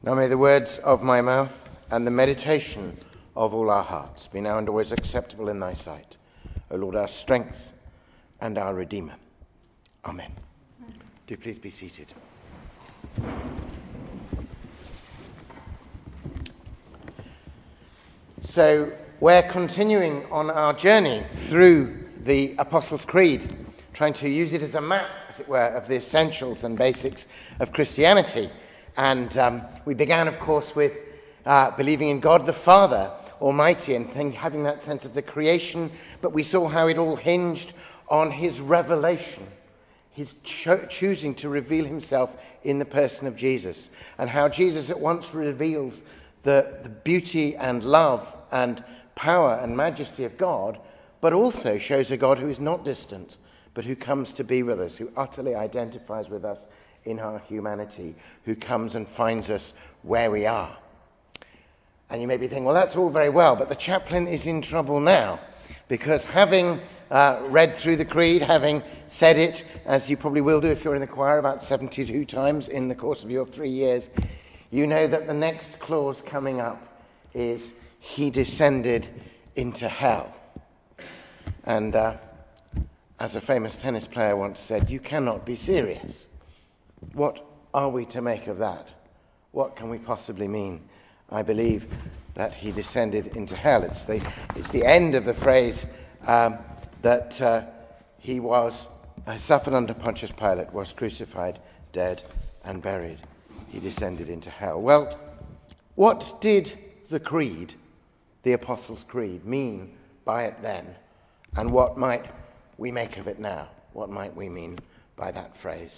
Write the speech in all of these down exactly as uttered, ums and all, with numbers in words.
Now may the words of my mouth and the meditation of all our hearts be now and always acceptable in thy sight, O Lord, our strength and our Redeemer. Amen. Do please be seated. So we're continuing on our journey through the Apostles' Creed, trying to use it as a map, as it were, of the essentials and basics of Christianity. And um, we began, of course, with uh, believing in God the Father Almighty and think, having that sense of the creation, but we saw how it all hinged on his revelation, his cho- choosing to reveal himself in the person of Jesus, and how Jesus at once reveals the, the beauty and love and power and majesty of God, but also shows a God who is not distant, but who comes to be with us, who utterly identifies with us in our humanity, who comes and finds us where we are. And you may be thinking, well, that's all very well, but the chaplain is in trouble now, because having uh, read through the Creed, having said it, as you probably will do if you're in the choir, about seventy-two times in the course of your three years, you know that the next clause coming up is, he descended into hell. And uh, as a famous tennis player once said, you cannot be serious. What are we to make of that? What can we possibly mean? I believe that he descended into hell. It's the, it's the end of the phrase um, that uh, he was uh, suffered under Pontius Pilate, was crucified, dead, and buried. He descended into hell. Well, what did the Creed, the Apostles' Creed, mean by it then? And what might we make of it now? What might we mean by that phrase?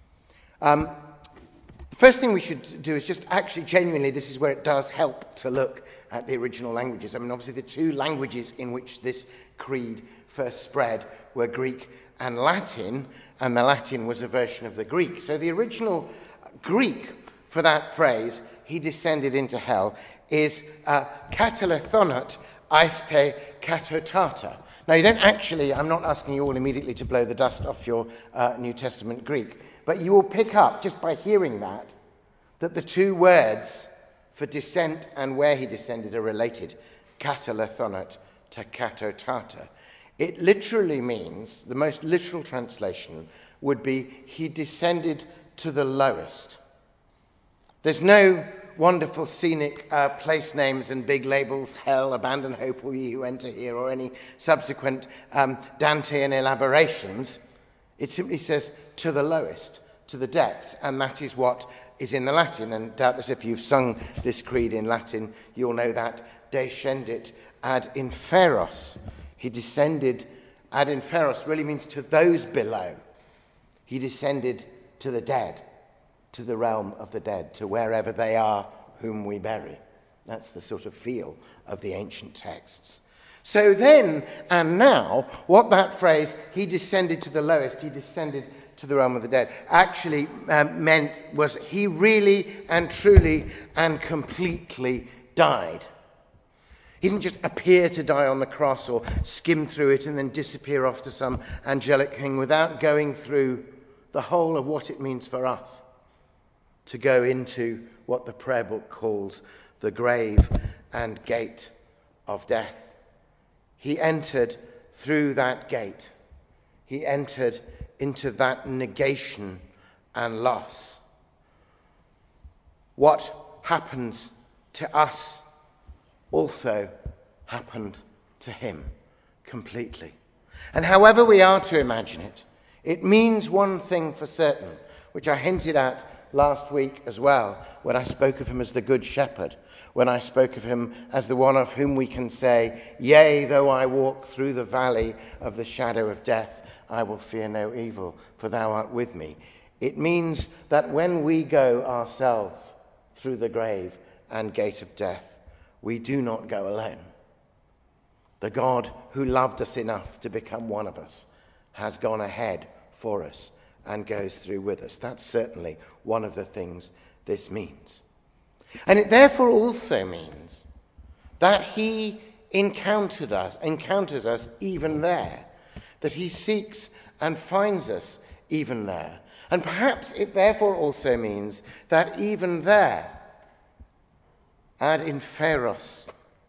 Um, the first thing we should do is just actually genuinely, this is where it does help to look at the original languages. I mean, obviously the two languages in which this creed first spread were Greek and Latin, and the Latin was a version of the Greek. So the original Greek for that phrase, he descended into hell, is uh, katalethonot aiste katotata. Now, you don't actually, I'm not asking you all immediately to blow the dust off your uh, New Testament Greek, but you will pick up, just by hearing that, that the two words for descent and where he descended are related. Katalethonot to katotata. It literally means, the most literal translation would be, he descended to the lowest. There's no wonderful scenic uh, place names and big labels, hell, abandon hope, all ye who enter here, or any subsequent um, Dantean elaborations. It simply says to the lowest, to the depths, and that is what is in the Latin. And doubtless if you've sung this creed in Latin, you'll know that descendit ad inferos. He descended ad inferos really means to those below. He descended to the dead, to the realm of the dead, to wherever they are whom we bury. That's the sort of feel of the ancient texts. So then and now, what that phrase, he descended to the lowest, he descended to the realm of the dead, actually um, meant was he really and truly and completely died. He didn't just appear to die on the cross or skim through it and then disappear off to some angelic king without going through the whole of what it means for us to go into what the prayer book calls the grave and gate of death. He entered through that gate. He entered into that negation and loss. What happens to us also happened to him completely. And however we are to imagine it, it means one thing for certain, which I hinted at last week as well, when I spoke of him as the Good Shepherd, when I spoke of him as the one of whom we can say, yea, though I walk through the valley of the shadow of death, I will fear no evil, for thou art with me. It means that when we go ourselves through the grave and gate of death, we do not go alone. The God who loved us enough to become one of us has gone ahead for us and goes through with us. That's certainly one of the things this means. And it therefore also means that he encountered us, encounters us even there, that he seeks and finds us even there. And perhaps it therefore also means that even there, ad inferos,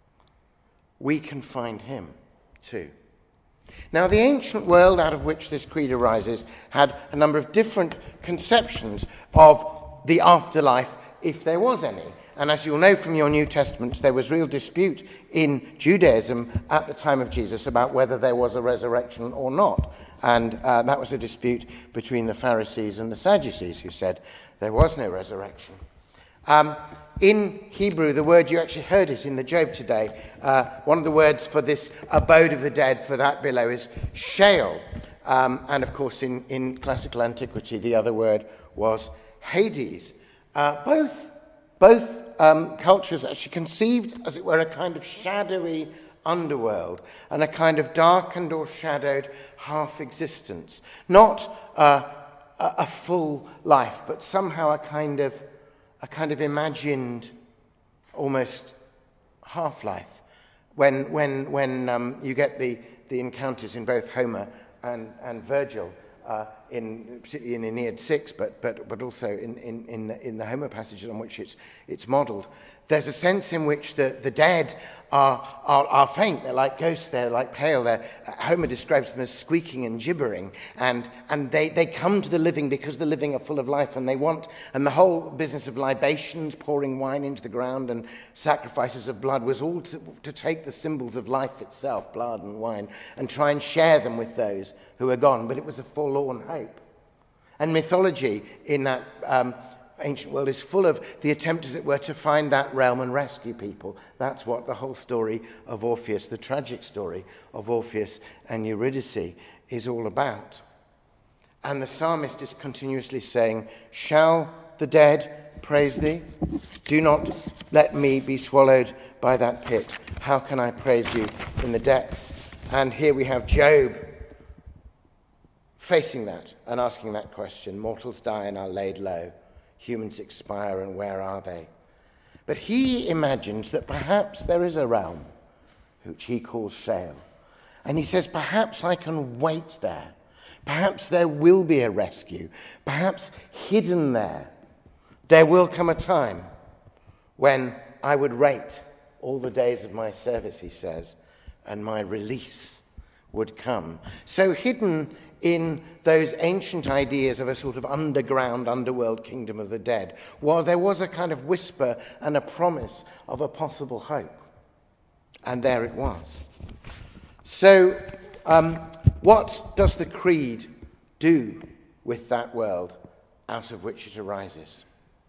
we can find him too. Now, the ancient world out of which this creed arises had a number of different conceptions of the afterlife, if there was any. And as you'll know from your New Testaments, there was real dispute in Judaism at the time of Jesus about whether there was a resurrection or not. And uh, that was a dispute between the Pharisees and the Sadducees, who said there was no resurrection. Um, in Hebrew, the word, you actually heard it in the Job today, uh, one of the words for this abode of the dead, for that below, is Sheol. Um, and of course, in, in classical antiquity, the other word was Hades. Uh, both both um, cultures actually conceived, as it were, a kind of shadowy underworld and a kind of darkened or shadowed half-existence. Not uh, a, a full life, but somehow a kind of a kind of imagined, almost half-life. When when when um, you get the, the encounters in both Homer and, and Virgil, uh, in particularly in Aeneid six, but but but also in in in the, in the Homer passages on which it's it's modelled, there's a sense in which the, the dead are, are are faint. They're like ghosts. They're like pale. They're, Homer describes them as squeaking and gibbering, and and they, they come to the living because the living are full of life, and they want. And the whole business of libations, pouring wine into the ground, and sacrifices of blood was all to, to take the symbols of life itself, blood and wine, and try and share them with those who are gone. But it was a forlorn hope. And mythology in that um, ancient world is full of the attempt, as it were, to find that realm and rescue people. That's what the whole story of Orpheus, the tragic story of Orpheus and Eurydice, is all about. And the psalmist is continuously saying, "Shall the dead praise thee? Do not let me be swallowed by that pit. How can I praise you in the depths?" And here we have Job facing that and asking that question. Mortals die and are laid low. Humans expire, and where are they? But he imagines that perhaps there is a realm, which he calls Sheol. And he says, perhaps I can wait there. Perhaps there will be a rescue. Perhaps hidden there, there will come a time when I would rate all the days of my service, he says, and my release would come. So hidden in those ancient ideas of a sort of underground, underworld kingdom of the dead, while there was a kind of whisper and a promise of a possible hope. And there it was. So um, what does the creed do with that world out of which it arises?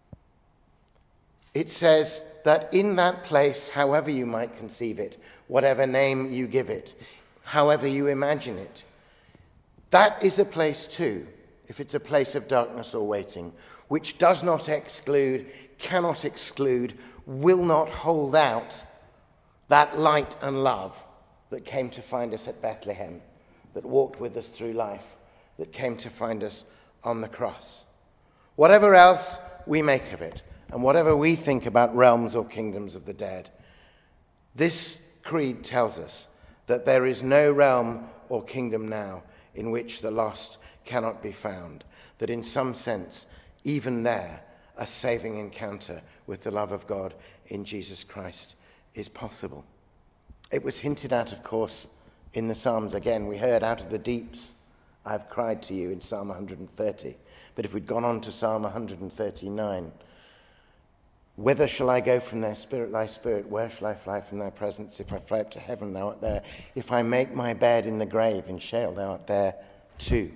It says that in that place, however you might conceive it, whatever name you give it, however you imagine it, that is a place too, if it's a place of darkness or waiting, which does not exclude, cannot exclude, will not hold out that light and love that came to find us at Bethlehem, that walked with us through life, that came to find us on the cross. Whatever else we make of it, and whatever we think about realms or kingdoms of the dead, this creed tells us that there is no realm or kingdom now in which the lost cannot be found, that in some sense, even there, a saving encounter with the love of God in Jesus Christ is possible. It was hinted at, of course, in the Psalms. Again, we heard, "Out of the deeps I've cried to you," in Psalm one hundred thirty. But if we'd gone on to Psalm one hundred thirty-nine, "Whither shall I go from thy spirit, thy spirit? Where shall I fly from thy presence? If I fly up to heaven, thou art there. If I make my bed in the grave, in Sheol, thou art there too."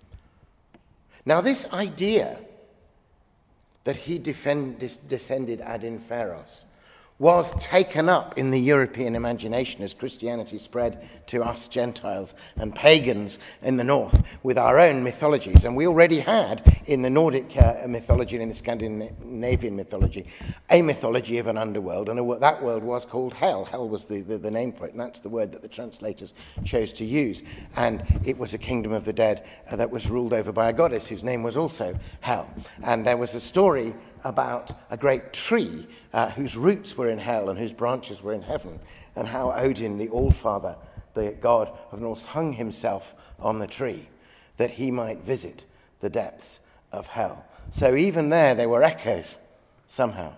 Now, this idea that he defend, dis, descended ad inferos was taken up in the European imagination as Christianity spread to us Gentiles and pagans in the north with our own mythologies. And we already had in the Nordic uh, mythology and in the Scandinavian mythology a mythology of an underworld, and a, that world was called Hell. Hell was the, the, the name for it, and that's the word that the translators chose to use. And it was a kingdom of the dead uh, that was ruled over by a goddess whose name was also Hell. And there was a story about a great tree uh, whose roots were in hell and whose branches were in heaven, and how Odin, the All-Father, the god of Norse, hung himself on the tree that he might visit the depths of hell. So even there, there were echoes somehow.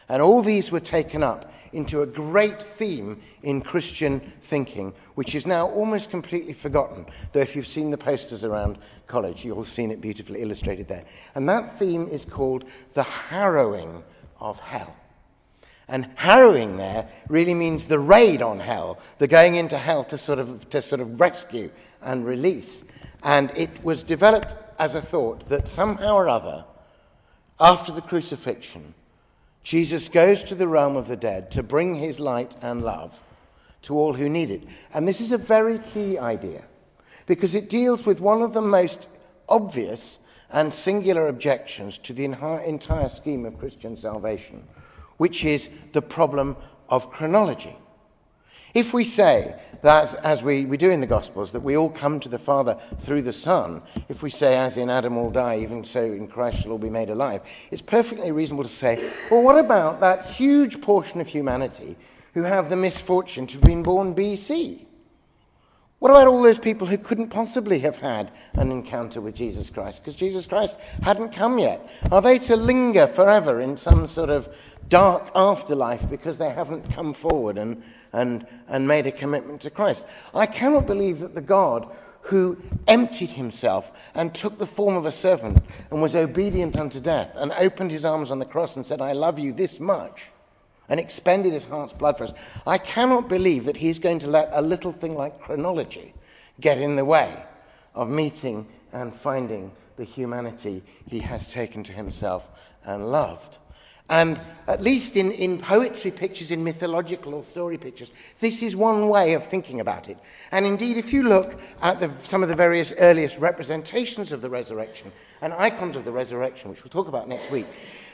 And all these were taken up into a great theme in Christian thinking, which is now almost completely forgotten, though if you've seen the posters around college, you'll have seen it beautifully illustrated there. And that theme is called the harrowing of hell. And harrowing there really means the raid on hell, the going into hell to sort of, to sort of rescue and release. And it was developed as a thought that somehow or other, after the crucifixion, Jesus goes to the realm of the dead to bring his light and love to all who need it. And this is a very key idea, because it deals with one of the most obvious and singular objections to the entire scheme of Christian salvation, which is the problem of chronology. If we say that, as we, we do in the Gospels, that we all come to the Father through the Son, if we say, as in Adam all die, even so in Christ shall all be made alive, it's perfectly reasonable to say, well, what about that huge portion of humanity who have the misfortune to have been born B C? What about all those people who couldn't possibly have had an encounter with Jesus Christ because Jesus Christ hadn't come yet? Are they to linger forever in some sort of dark afterlife because they haven't come forward and, and, and made a commitment to Christ? I cannot believe that the God who emptied himself and took the form of a servant and was obedient unto death and opened his arms on the cross and said, I love you this much, and expended his heart's blood for us, I cannot believe that he's going to let a little thing like chronology get in the way of meeting and finding the humanity he has taken to himself and loved. And at least in, in poetry pictures, in mythological or story pictures, this is one way of thinking about it. And indeed, if you look at the, some of the various earliest representations of the resurrection and icons of the resurrection, which we'll talk about next week,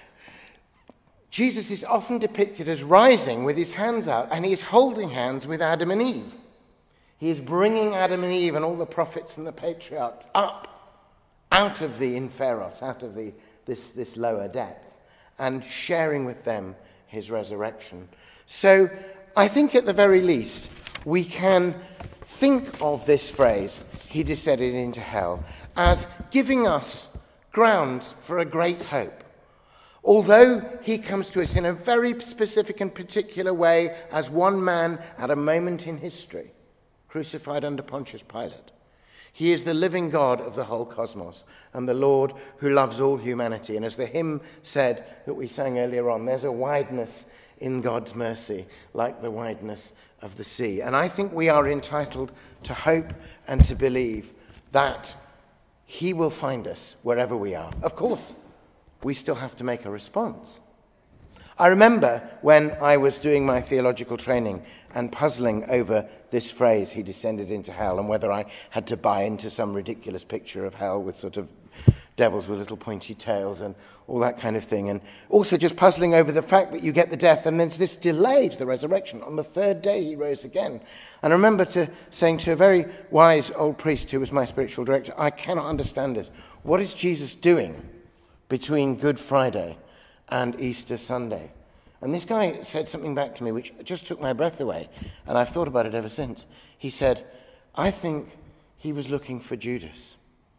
Jesus is often depicted as rising with his hands out, and he is holding hands with Adam and Eve. He is bringing Adam and Eve and all the prophets and the patriarchs up out of the inferos, out of the, this, this lower depth, and sharing with them his resurrection. So I think at the very least we can think of this phrase, he descended into hell, as giving us grounds for a great hope. Although he comes to us in a very specific and particular way as one man at a moment in history, crucified under Pontius Pilate, he is the living God of the whole cosmos and the Lord who loves all humanity. And as the hymn said that we sang earlier on, there's a wideness in God's mercy like the wideness of the sea. And I think we are entitled to hope and to believe that he will find us wherever we are. Of course, we still have to make a response. I remember when I was doing my theological training and puzzling over this phrase, he descended into hell, and whether I had to buy into some ridiculous picture of hell with sort of devils with little pointy tails and all that kind of thing. And also just puzzling over the fact that you get the death and there's this delay to the resurrection. On the third day he rose again. And I remember to saying to a very wise old priest who was my spiritual director, I cannot understand this. What is Jesus doing between Good Friday and Easter Sunday? And this guy said something back to me which just took my breath away, and I've thought about it ever since. He said, I think he was looking for Judas.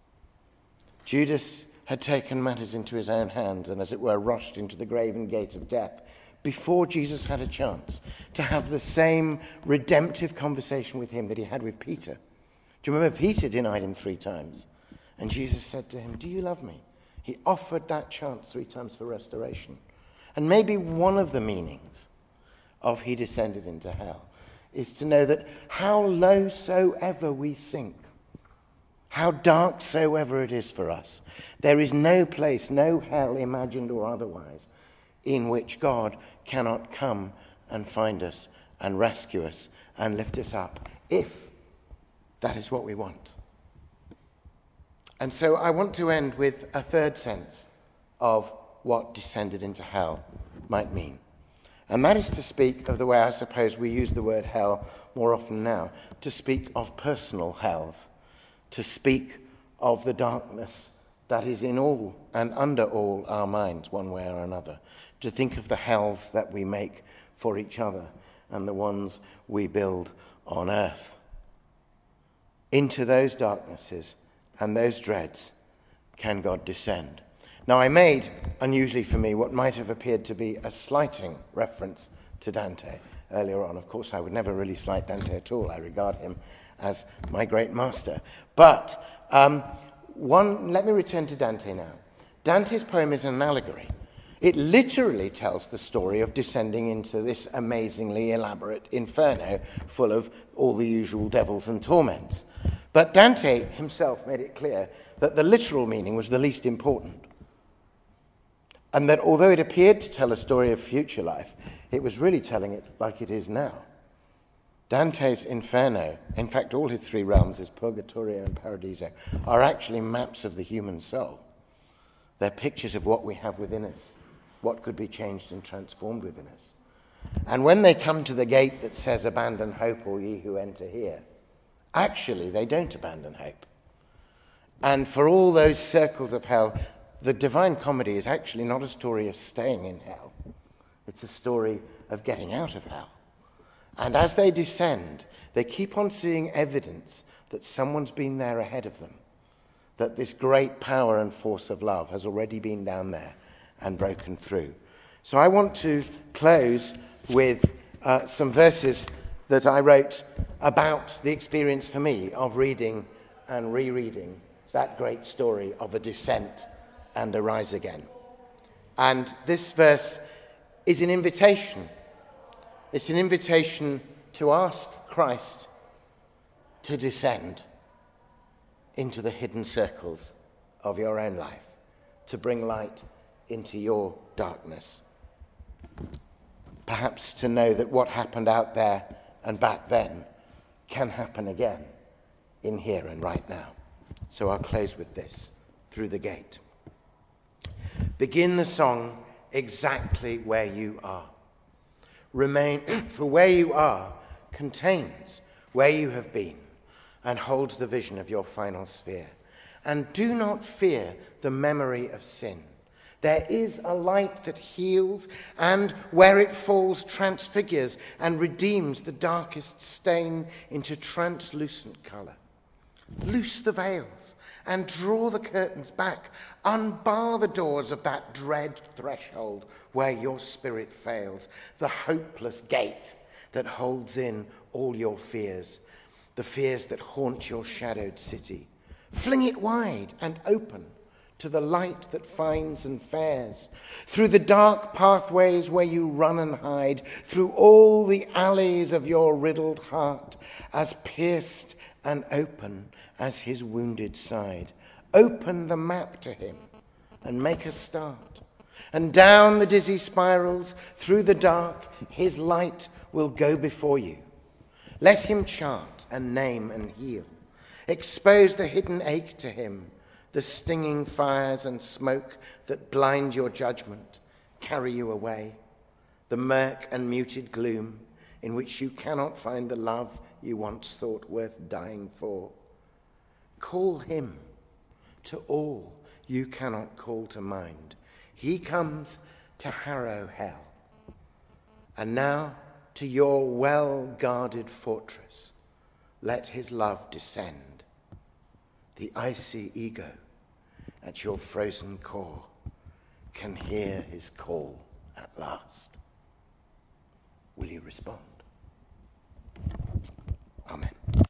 Judas had taken matters into his own hands and, as it were, rushed into the grave and gate of death before Jesus had a chance to have the same redemptive conversation with him that he had with Peter. Do you remember Peter denied him three times? And Jesus said to him, do you love me? He offered that chance three times for restoration. And maybe one of the meanings of he descended into hell is to know that how low soever we sink, how dark soever it is for us, there is no place, no hell, imagined or otherwise, in which God cannot come and find us and rescue us and lift us up, if that is what we want. And so I want to end with a third sense of what descended into hell might mean. And that is to speak of the way I suppose we use the word hell more often now, to speak of personal hells, to speak of the darkness that is in all and under all our minds one way or another, to think of the hells that we make for each other and the ones we build on earth. Into those darknesses and those dreads can God descend. Now, I made, unusually for me, what might have appeared to be a slighting reference to Dante earlier on. Of course, I would never really slight Dante at all. I regard him as my great master. But um, one, let me return to Dante now. Dante's poem is an allegory. It literally tells the story of descending into this amazingly elaborate inferno full of all the usual devils and torments. But Dante himself made it clear that the literal meaning was the least important. And that although it appeared to tell a story of future life, it was really telling it like it is now. Dante's Inferno, in fact, all his three realms, his Purgatorio and Paradiso, are actually maps of the human soul. They're pictures of what we have within us, what could be changed and transformed within us. And when they come to the gate that says, "Abandon hope, all ye who enter here," actually, they don't abandon hope. And for all those circles of hell, the Divine Comedy is actually not a story of staying in hell. It's a story of getting out of hell. And as they descend, they keep on seeing evidence that someone's been there ahead of them, that this great power and force of love has already been down there and broken through. So I want to close with uh, some verses that I wrote about the experience for me of reading and rereading that great story of a descent and a rise again. And this verse is an invitation. It's an invitation to ask Christ to descend into the hidden circles of your own life, to bring light into your darkness. Perhaps to know that what happened out there and back then can happen again in here and right now. So I'll close with this, Through the Gate. Begin the song exactly where you are. Remain, for where you are contains where you have been and holds the vision of your final sphere. And do not fear the memory of sin. There is a light that heals, and where it falls transfigures and redeems the darkest stain into translucent colour. Loose the veils and draw the curtains back. Unbar the doors of that dread threshold where your spirit fails, the hopeless gate that holds in all your fears, the fears that haunt your shadowed city. Fling it wide and open to the light that finds and fares, through the dark pathways where you run and hide, through all the alleys of your riddled heart, as pierced and open as his wounded side. Open the map to him and make a start. And down the dizzy spirals, through the dark, his light will go before you. Let him chart and name and heal. Expose the hidden ache to him, the stinging fires and smoke that blind your judgment, carry you away. The murk and muted gloom in which you cannot find the love you once thought worth dying for. Call him to all you cannot call to mind. He comes to harrow hell. And now to your well-guarded fortress, let his love descend. The icy ego at your frozen core can hear his call at last. Will you respond? Amen.